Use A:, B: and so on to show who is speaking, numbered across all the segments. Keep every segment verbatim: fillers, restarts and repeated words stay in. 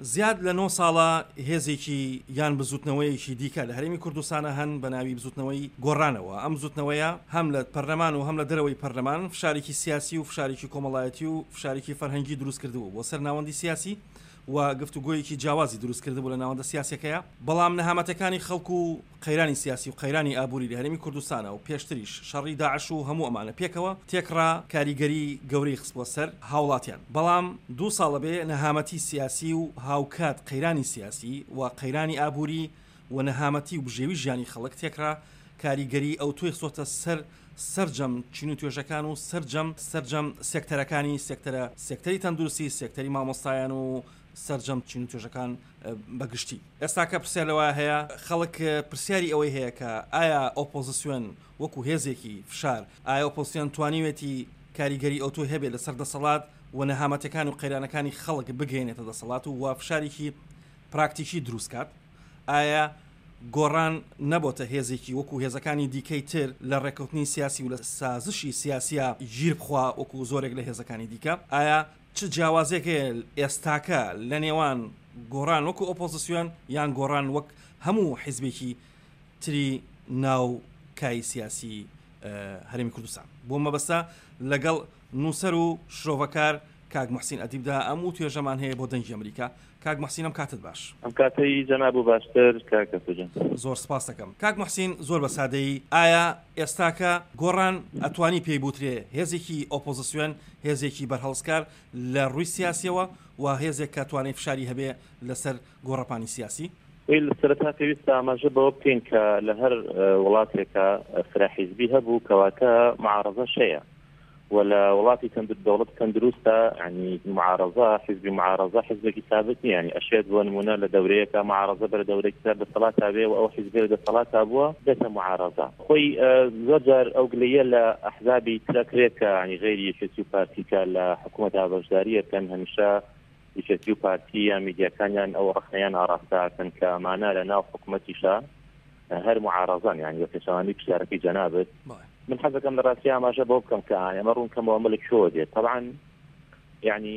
A: زیاد لە نۆ ساڵە هێزێکی یان بزوتنەوەیەکی دیکە لە هەرێمی کوردستانە هەن بە ناوی بزوتنەوەی گۆڕانەوە. ئەم بزوتنەوەیە هەم لە پەرلەمان و هەم لە دەرەوەی پەرلەمان فشارێکی سیاسی و فشارێکی کۆمەڵایەتی و فشارێکی فەرهەنگی دروست کردبوو بۆ سەر ناوەندی سیاسی و گفتوگۆیەکی جیاوازی دروست کردبوو لە ناوەندە سیاسەکەیە. بەڵام نەهامەتەکانی خەڵکو و قەیرانی سیاسی و قەیرانی ئابووری لە هەرێمی کوردستانە و پێشتریش شەڕی داعش و هەموو ئەمانە پێکەوە تێکڕا کاریگەری گەورەی خستبووە سەر هاوڵاتیان. بەڵام دوو ساڵە بێ نەهامەتی سیاسی و هاوکات قەیرانی سیاسی و قەیرانی ئابووری و نەهامەتی و بژێوی ژیانی خەڵک تێکڕا کاریگەری ئەو توی خستۆتە سەر سەرجەم چین و توێژەکان و سەرجەم سەرجەم سێکتەرەکانی سێکتەرە سێکتەری تەندروستی سێکتەری مامۆستایان و سەرجەم چین و توێژەکان بەگشتی. ئێستا کە پرسیارەوە هەیە خەڵک پرسیاری ئەوەی هەیە کە ئایا ئۆپۆزیسیۆن وەکو هێزێکی فشار ئایا ئۆپۆزیسیۆن توانیوێتی کاریگەری ئەو توی هەبێت لەسەر دەسەڵات و نەهامەتەکان و قەیرانەکانی خەڵک بگەێنێتە دەسەڵات و وا فشارێکی پراکتیکی دروستکات. ئایا گۆڕان نەبۆتە هێزێکی وەکو هێزەکانی دیکەی تر لە ڕێکەوتنی سیاسی و لە سازشی سیاسیە گیر بخوا وەکو زۆرێک لە هێزەکانی دیکە؟ ئایا چ جیاوازێک ئێستاکە لە نێوان گۆڕان وەکو ئۆپۆزیسیۆن یان گۆڕان وەک هەموو حیزبێکی تری ناو کای سیاسی هەرێمی کوردستان؟ بۆ مەبەستە لەگەڵ نووسەر و شرۆڤەکار کاک موحسین ئەدیبدا ئەموو توێژەمان هەیە بۆ دەنگی ئەمریکا. کاک موحسین ئەم کاتت باش.
B: ئەم کاتەی جەناب و باشتر کاکە سوجان.
A: زۆر سپاس دەکەم. کاک موحسین زۆر بە سادەیی ئایا ئێستاکە گۆڕان ئەتوانی پێی بوترێ هێزێکی ئۆپۆزیسیۆن هێزێکی بەرهەڵسکار لە ڕووی سیاسیەوە و هێزێک کە توانێت فشاری هەبێ لەسەر گۆڕەپانی سیاسی؟
B: ویل سەرەتا پێویستە ئاماژە بەوە بکەین کە لە هەر وڵاتێکە فراحیزبی هەبوو کەواتە معارەزەش هەیە ولا وڵاتی دەوڵەت تەندروستە ینی معارەزە حیزبی معارەزە حیزبێکی ثابت نیە. ینی ئەشێت بۆ نمونە لە دەورەیەکە معارەزە بەرە دەورێکی تر دەسەڵاتە بێ و ئەو حیزبێ دەسەڵاتە بووە دێتە معارەزە. خۆی زۆر جار ئەو گلەیە لە ئەحزابی ترەکرێت کە ینی غەیری یەکێتی و پارتیکە لە حکوومەتە بەشداری بکەن هەمیشە یەکێتی و پارتی یان میدیاکانیان ئەو ڕخنەیان ئاڕاستاکەن کە ئەمانە لە ناو حکوومەتیشە هەر معارەزان ینی وە پێشەوانی پرسیارەکەی جەنابێت. من حەزەکەم لە ڕاستی ئاماژە بۆ بکەم کە ئێمە ڕوون کەمەوە ملک شۆ دێت. طبعا یعنی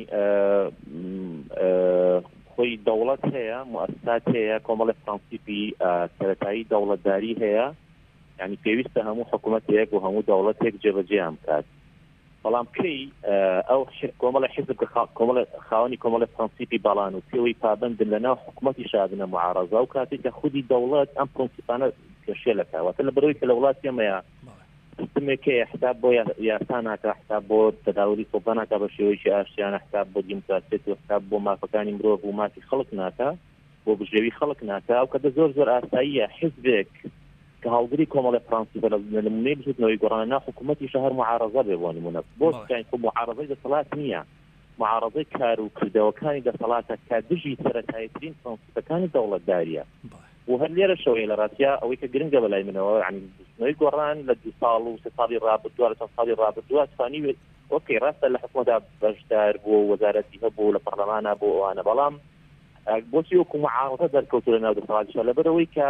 B: خۆی دەوڵەت هەیە موسسات هەیە کۆمەڵی پرەنسیپی سەرەتایی دەوڵەتداری هەیە یعنی پێویستە هەموو حکوومەتێک و هەموو دەوڵەتێک جێبەجێیان بکات. بەڵام کەی ئەو کۆمەڵی حیزب خاوەنی کۆمەڵی پرەنسیپی بەڵان و پێوەی پابندن لەناو حکوومەتی شابنە معارەزە و کاتێک کە خودی دەوڵەت ئەم پرەنسیپانە کێشێ لەکەواتە لە بەرەوەی کە لە وڵاتی ئێمەیە سیستمێکەیە حساب بۆ یاساناکە حساب بۆ تەداولی سڵتاناکە بە شێوەیەکی ئاشتیانە حساب بۆ دیموکراسی و حساب بۆ مافەکانی مرۆڤ و مافی خەڵک ناکە بۆ بژێوی خەڵک ناکە و کە زۆر زۆر ئاساییە حیزبێک کە هەڵگری کۆمەڵی پرەنسیپە لە نمونەی بژوتنەوەی گۆڕانە ناو حکوومەتی شەهر معارەزە بێ بۆ نمونە بۆ خۆ معارەزەی دەسەڵات نییە معارەزەی کار و کردەوەکانی دەسەڵاتە کە دژی سەرەتاییترین پرەنسیپەکانی دەوڵەتداریە. و هەر لێرە شەوەیە لە ڕاستیا ئەوەی کە گرنگە بەلای منەوە ینی بستنەوەی گۆڕان لە دو ساڵ و سێ ساڵی ڕابردووە لە چەند ساڵی ڕابردووە توانیوێت ئۆکەی ڕاستە لە حکوومەتدا بەشدار بوو وەزارەتی هەبوو لە پەرلەمانە بۆ ئەوانە بەڵام بۆچی وەکو معارەزە دەرکەوتووە لە ناو دەسەڵاتیشە لەبەرەوەی کە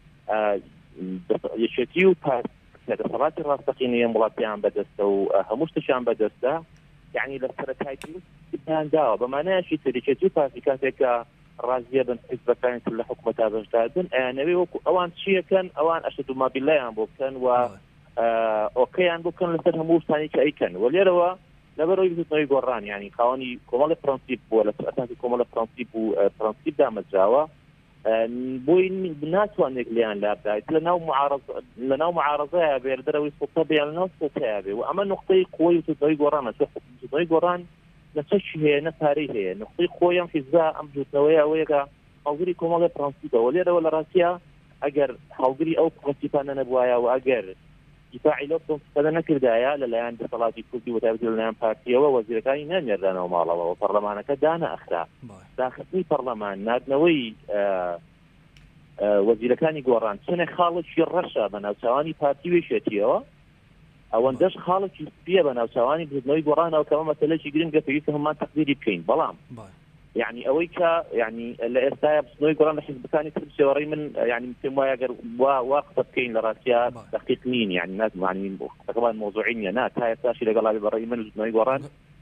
B: یەکێتی و دەسەڵاتی ڕاستەقینەیە وڵاتیان بەدەستە و هەموو شتیان بەدەستە یعنی لە سەرەتاییان داوە بەمانایەکی تریکێتی و پارتی کاتێکە ڕازیە بن حیزبەکانی تر لە حکوومەتە بەشداربن ئەیانەوێ وەکو ئەوان چیەکەن ئەوان ئەشد و مابیلایان بۆ بکەن و ئۆکەیان بۆ بکەن لەسەر هەموو شتانی کە ئەیکەن و لێرەوە لەبەرەوەی بزوتنەوەی گۆڕان ینی خاوەنی کۆمەڵی پرەنسیپ بووە لە ئەساسی کۆمەڵی پرەنسیپ و پرەنسیپ دامەزراوە بۆی ناتوانێت لیان لابدایت لەناو لەناو معارەزەیە بێ دەرەوەی سڵتە بێ لەناو سڵتەیە بێ و ئەمە نقطەی قوی بزوتنەوەی گۆڕانە بزوتنەوەی گۆڕان نەچەشی هەیە نەپارەی هەیە نقطەی خۆی ئەم حیزبە ئەم بزوتنەوەیە ئەوەیەکە هەڵگری کۆمەڵی پرەنسیپەوە لێرەوە لە ڕاستیە ئەگەر هەڵگری ئەو پرەنسیپانە نەبوایە و ئەگەر دیفاعی لەو پرەنسیپانە نەکردایە لەلایەن دەسەڵاتی کوردی و تایبەتی لەلایەن پارتیەوە وەزیرەکانی نامێردانەوە ماڵەوە و پەرلەمانەکە دانەئەخرا داخستنی پەرلەمان نردنەوەی وەزیرەکانی گۆڕان چنە خاڵێکی ڕەشە بە ناوچاوانی پارتی وێشێتیەوە ئەوەندەش خاڵێکی سپیە بە ناوچاوانی بردنەوەی گۆڕانەوە کەمە مەسەلەی گرنگە پێویستە هەمومان تەقدیری بکەین بەڵام یعنی ئەوەی کە یعنی لە ئێستاە بستنەوەی گۆڕان لە حیزبەکانی تر بچێوەڕێی من یعنی پێم وایە ئەگەر وا قسە بکەین لە ڕاستیا دقیق نین یعنی ناتوانین قسەکەمان مۆزوعی نیە نا تا ئێستاشی لەگەڵ بەڕێی من بستنەوەی گۆڕان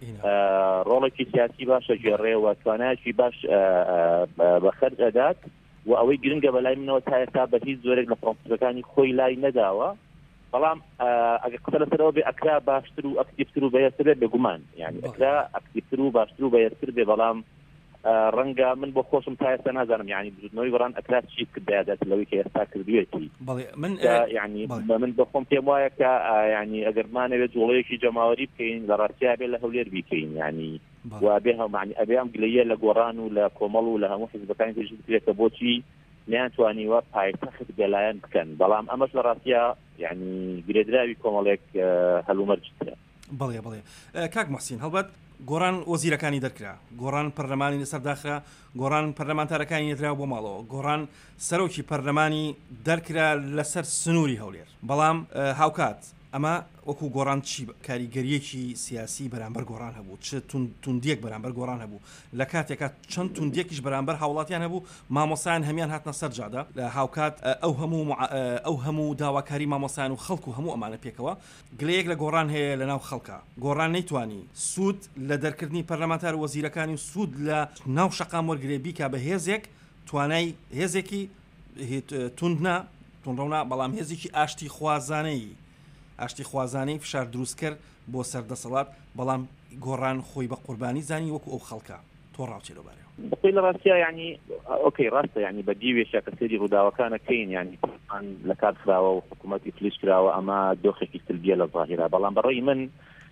B: ڕۆڵێکی سیاسی باشە ژێڕێەوە توانایکی باش بە خەرج ئەدات و ئەوەی گرنگە بەلای منەوە تا ئێستا بە هیچ زۆرێک لە پرۆسەکانی خۆی لای نەداوە بەڵام ئەگەر قسە لەسەرەوە بێ ئەکرا باشتر و ئەکتیڤتر و بەهێزتر بێ بێگومان یعنی ئەکرا ئەکتیڤتر و باشتر و بەهێزتر بێ بەڵام ڕەنگە من بۆ خۆشم تا ئێستا نازانم یعنی بزودنەوەی گۆڕان ئەکرا چی کردایدات لەوەی کە ئێستا کردوێتی
A: من
B: یعنی من بەخۆم پێم وایە کە یعنی ئەگەرمانەوێت جوڵەیەکی جەماوەری بکەین لە ڕاستیا بێ لە هەولێر بیکەین یعنی وابێ هەمانی ئەبێ ئەم گلەیە لە گۆڕان و لە کۆمەڵ و لە هەموو حیزبەکانی تریش بکرێتە بۆچی نیانتوانیوە پایتەخت گەلایەن بکەن بەڵام ئەمەش لە ڕاستیا یعنی گرێدراوی کۆمەڵێک هەلومەرجترە.
A: بەڵێ بڵێ کاک محسین هەڵبەت گۆڕان وەزیرەکانی دەرکرا گۆڕان پەرلەمانی لەسەرداخرا گۆڕان پەرلەمانتارەکانی نێدرا بۆ ماڵەوە گۆڕان سەرۆکی پەرلەمانی دەرکرا لەسەر سنووری هەولێر بەڵام هاوکات ئەمە وەکو گۆڕان چی کاریگەریەکی سیاسی بەرامبەر گۆڕان هەبوو چ توندیەک بەرامبەر گۆڕان هەبوو لە کاتێکە چەند توندیەکیش بەرامبەر هاوڵاتیان هەبوو مامۆسایان هەمیان هاتنە سەر جادا لە هاوکات ئەو هەموو ئەو هەموو داواکاری مامۆسایان و خەڵک و هەموو ئەمانە پێکەوە گلەیەک لە گۆڕان هەیە لە ناو خەڵکە گۆڕان نەیتوانی سوود لە دەرکردنی پەرلەمانتار وەزیرەکانی و سوود لە ناو شەقام وەرگرێ بیکە بە هێزێک توانای هێزێکی توندنا تونڕەونا بەڵام هێزێکی ئاشتی خوازانەی ئاشتی خوازانەی فشار دروست کرد بۆ سەردەسەڵات بەڵام گۆڕان خۆی بە قوربانی زانی وەکو ئەو خەڵکە تۆ ڕاوچێ لەبارەوە
B: بەخۆی لە ڕاستیا ینی ئۆکەی ڕاستە ینی بە دیوێشە کە سەری ڕووداوەکانەکەین ینی لە کات خراوە و حکوومەتی فلیش کراوە ئەمە دۆخێکی سلبیە لە ظاهیرا بەڵام بەڕێی من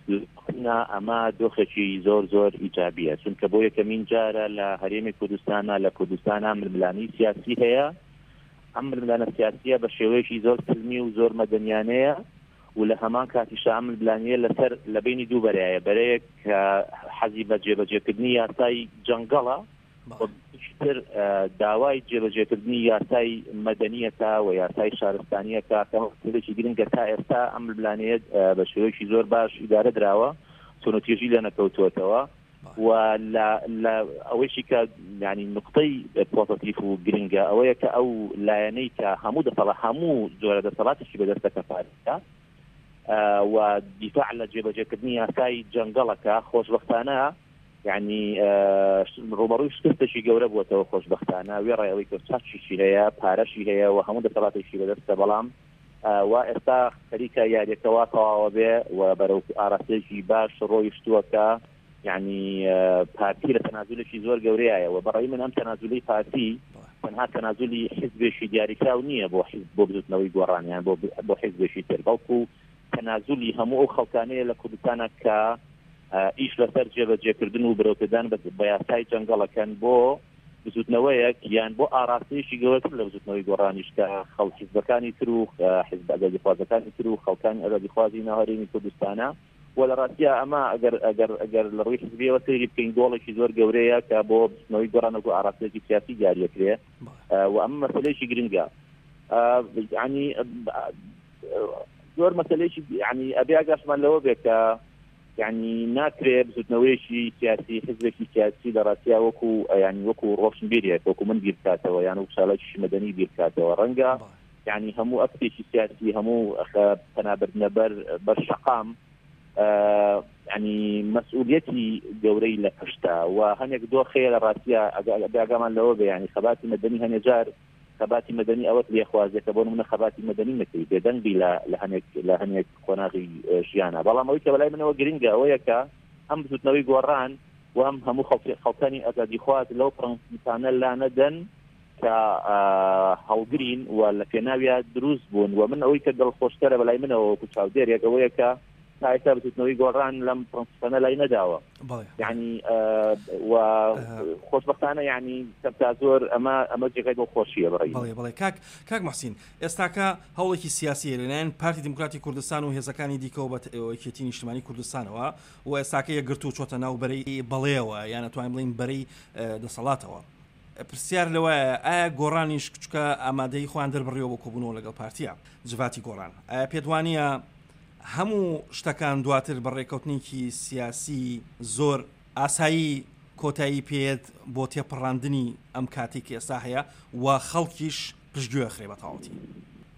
B: ئەمە دۆخێکی زۆر زۆر ئیجابیە چونکە بۆ یەکەمین جارە لە هەرێمی کوردستانە لە کوردستانە ململانی سیاسی هەیە ئەم ململانە سیاسیە بە شێوەیەکی زۆر سلمی و زۆر مەدەنیانەیە و لە هەمان کاتی شامل بلانیە لەسەر لە بینی دوو بەرایە بەرەیەک کە حەزی بە جێبەجێکردنی یاسای جەنگەڵە تر داوای جێبەجێکردنی یاسای مەدەنیەتە و یاسای شارستانیەکە کەمەێکی گرنگە تا ئێستا ئەم بلانەیە بە شێوەیەکی زۆر باش ئیدارە درراوە تۆنۆتێژی لە نەکەوتوتەوە و لە ئەوەیشی کە ینی نقطەی پۆزتیف و گرنگە ئەوەیە کە ئەو لایەنەی کە هەموو دەسەڵات هەموو جۆرە دەسەڵاتێکی بەدەستەکە پارێزە و دیفاع لە جێبەجێکردنی یاسای جەنگەڵەکە خۆشبەختانە یعنی ڕوبەڕووی شکستێکی گەورە بووەتەوە خۆشبەختانە وێڕای ئەوەی کەچیشی هەیە پارەشی هەیە و هەموو دەسەڵاتێکی بەدەستە بەڵام و ئێستا خەریکە یاریەکەوە تەواوە بێ و بەرەو ئاراستێکی باش ڕۆیشتووەکە یعنی پارتی لە تەنازولێکی زۆر گەورەیە و بەڕای من ئەم تەنازولی پارتی تەنها تەنازولی حیزبێکی دیاریکراو نییە بۆ بۆ بزوتنەوەی گۆڕانیان بۆ حیزبێکی تر بەڵکو تەنازولی هەموو ئەو خەڵکانەیە لە کوردستانە کە ئیش لەسەر جێبەجێکردن و برەوکردن بە یاسای جەنگەڵەکەن بۆ بزوتنەوەیەک یان بۆ ئاراستەیەکی گەورەتر لە بزوتنەوەی گۆڕانیش کە خەڵک حیزبەکانی تر و حیزب ئەگەدیخوازەکانی تر و خەڵکانی ئەگەدیخوازی ناوەڕێنی کوردستانە و لە ڕاستیا ئەمە ئەگەر ئەگەر ئەگەر لە ڕووی حیزبیەوە سەیری بکەین دۆڵێکی زۆر گەورەیە کە بۆ بزوتنەوەی گۆڕانەوە و ئاراستەیەکی سیاسی دیاریەکرێ و ئەمە مەسەلەیەکی گرنگە ینی زۆر مەسەلەیەکی ینی ئەبێ ئاگاشمان لەوە بێت کە یعنی ناکرێت بزوتنەوەیەکی سیاسی حزبێکی سیاسی لە ڕاستیا وەکو ینی وەکو ڕۆشنبیریە وەکو من بیر بکاتەوە یان وەکو ساڵێکی مەدەنی بیر بکاتەوە ڕەنگە یعنی هەموو ئەکتێکی سیاسی هەموو پەنابردنە بەر بەر شەقام ینی مەسئولیەتی گەورەی لە پشتە و هەنێک دۆخەیە لە ڕاستیا ئاگامان لەوە بێ ینی خەباتی مەدەنی هەنێ جار خەباتی مەدەنی ئەوەت لێخوازێکە بۆ نمونە خەباتی مەدەنی نەکەی بێدەنگی لە هەنێک لە هەنێک قۆناغی ژیانە بەڵام ئەوەی کە بەلای منەوە گرنگە ئەوەیە کە ئەم بزوتنەوەی گۆڕان و ئەم هەموو خەڵکانی ئازادیخواز لەو پرەنسیپانە لا نەدەن کە هەڵگرین و لە پێناویە دروست بوون و من ئەوەی کە دڵخۆشکەرە بەلای منەوە وەکو چاودێرێک ئەوەیە کە تا ئێستا بزوتنەوەی گۆڕان لەم پرەنسیپانە لای نەداوە یعنی و خۆشبەختانە یعنی تا زۆر ئەمە ئەمە جێگای بۆ خۆشیە بڕی
A: بەڵێ بەڵێ کاک کاک محسین ئێستاکە هەوڵێکی سیاسیە لەلایەن پارتی دموکراتی کوردستان و هێزەکانی دیکە و بە یەکێتی نیشتمانی کوردستانەوە و ئێستاکە یەکگرتو و چۆتە ناو بەرەی بەڵێەوە یان نەتوانین بڵین بەرەی دەسەڵاتەوە پرسیار لەوەیە ئایا گۆڕانیش کچکە ئامادەی خۆیان دەربڕیەوە بۆ کۆبوونەوە لەگەڵ پارتیە جواتی گۆڕان ئایا پێت وانییە هەموو شتەکان دواتر بەڕێکەوتنێکی سیاسی زۆر ئاسایی کۆتایی پێت بۆ تێپەڕاندنی ئەم کاتێک ئێستا هەیە و خەڵکیش پشتگوێ خرێ بە تاوەتی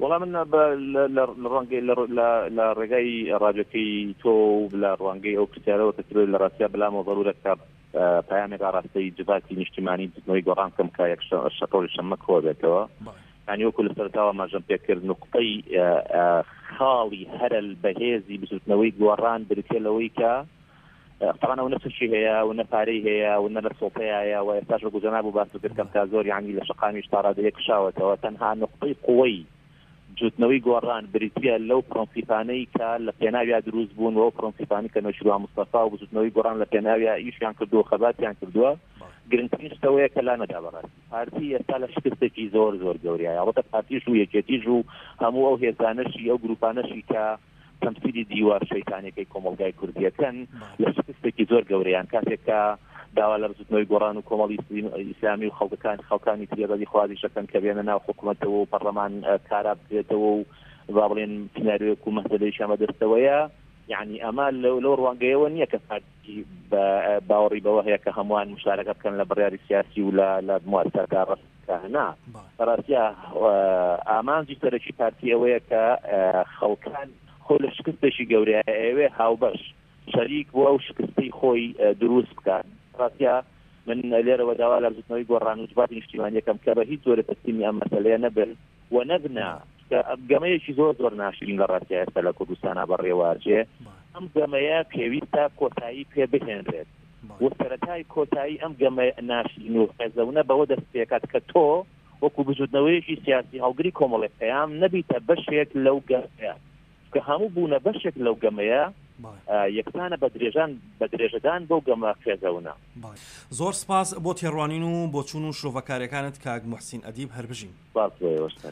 B: وڵام من لە ڕەنگەی لە ڕێگای ڕادیۆکەی تۆ لە ڕەنگەی ئەو پرسیارەوە کەترێت لە ڕاستیا بلامەوە ضرورەت پامێک ڕاستەی جباتی نیشتیمانی بزنەوەی گۆڕان کەم کا یەک شەڕۆژ شەمە کۆ بێتەوە ینی وەکو لە سەرتاوە ماژەم پێکرد نقطەی خاڵی هەرە بەهێزی بزوتنەوەی گۆڕان بریتێ لەوەی کە طبعا ئەو نەفشی هەیە و نەپارەی هەیە و نە لە سۆپەیە و ئێستاش گوزەنا بوو باس کردکەم تا زۆر یعنی لە شقامیش تا ڕادەیە کشاوەتەوە تەنها نقطەی قوەی جوتنەوەی گۆڕان بریتە لەو پرۆنسیپانەی کە لە پێناویا دروست بوون و پرۆنسیپانی کە نەشروع مستەفا و بزوتنەوەی گۆڕان لە پێناویا ئیشیان کردووە خەباتیان کردووە گرنگترین شتەوەیە کە لا نەدا بەڕاستی پارتی ئێستا لە شکستێکی زۆر زۆر گەورەیە ئەڵبەتە پارتیش و یەکێتیش و هەموو ئەو هێزانەشی ئەو گروپانەشی کە تەمسیلی دیوار شەیتانەکەی کۆمەڵگای کوردیەکەن لە شکستێکی زۆر گەورەیان کاتێک کە داوا لە بزوتنەوەی گۆڕان و کۆمەڵی ئیسلامی و خەڵکەکان خەڵکانی تریێدەی خوازی شەکەن کە بێنە ناو حکوومەتەوە و پەرلەمان کارا بکرێتەوە و با بڵێن سیناریۆیەک و مەسەلەی شەمە دەستەوەیە یعنی ئەمە لەو ڕوانگەیەوە نییە کە پارتی باوەڕی بەوە هەیە کە هەمووان مشارەکە بکەن لە بڕیاری سیاسی و لە مواسسەکە ڕاستەکانە بەڕاستیە ئامانجی سەرەکی پارتی ئەوەیە کە خەڵکان خۆ لە شکستێکی گەورەیە ئەوێ هاوبەش شەریک بۆ ئەو شکستی خۆی دروست بکات ڕاستە من لێرەوە داوا لە بزوتنەوەی گۆڕان و جباتی نیشتیمانی یەکەم کە بە هیچ جۆرە تەسلیمی ئەم مەسەلەیە نەبن و نەبنە گەمەیەکی زۆر زۆر ناشرین لە ڕاستیە ئێستا لە کوردستانە بەڕێوەچێ ئەم گەمەیە پێویستە کۆتایی پێ بهێنرێت و سەرەتای کۆتایی ئەم گەمە ناشرین و خێزەونە بەوە دەست پێکات کە تۆ وەکو بزوتنەوەیەکی سیاسی هەڵگری کۆمەڵی پەیام نەبیتە بەشێک لەو گەمەیە کە هەموو بوونە بەشێک لەو گەمەیە یەکسانە بە درێژان بە درێژەدان بەو گەمە خێزەونە.
A: زۆر سپاس بۆ تێڕوانین و بۆ چوون و شۆڤەکاریەکانت کاک موحسین ئەدیب هەربژین.